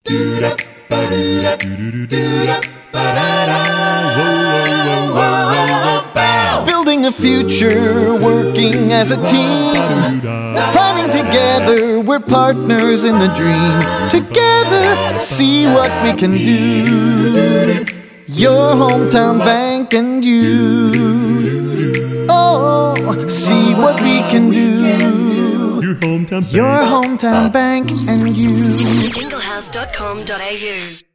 Building a future, working as a team, planning together, we're partners in the dream. Together, see what we can do. Your hometown bank and you. Oh, see what we can do. Your hometown bank Your hometown bank and you. Jinglehouse.com.au